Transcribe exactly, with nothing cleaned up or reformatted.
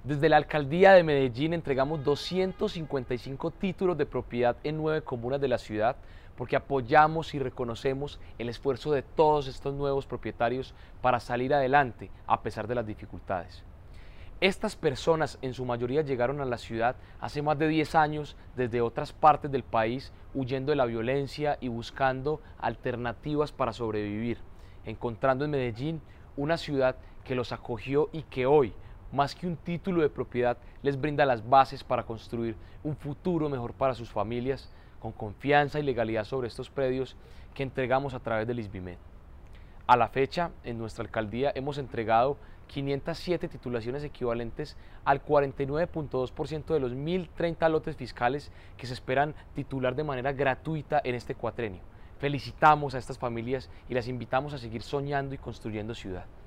Desde la Alcaldía de Medellín entregamos doscientos cincuenta y cinco títulos de propiedad en nueve comunas de la ciudad porque apoyamos y reconocemos el esfuerzo de todos estos nuevos propietarios para salir adelante a pesar de las dificultades. Estas personas en su mayoría llegaron a la ciudad hace más de diez años desde otras partes del país huyendo de la violencia y buscando alternativas para sobrevivir, encontrando en Medellín una ciudad que los acogió y que hoy, más que un título de propiedad, les brinda las bases para construir un futuro mejor para sus familias, con confianza y legalidad sobre estos predios que entregamos a través del ISBIMED. A la fecha, en nuestra alcaldía hemos entregado quinientas siete titulaciones equivalentes al cuarenta y nueve punto dos por ciento de los mil treinta lotes fiscales que se esperan titular de manera gratuita en este cuatrenio. Felicitamos a estas familias y las invitamos a seguir soñando y construyendo ciudad.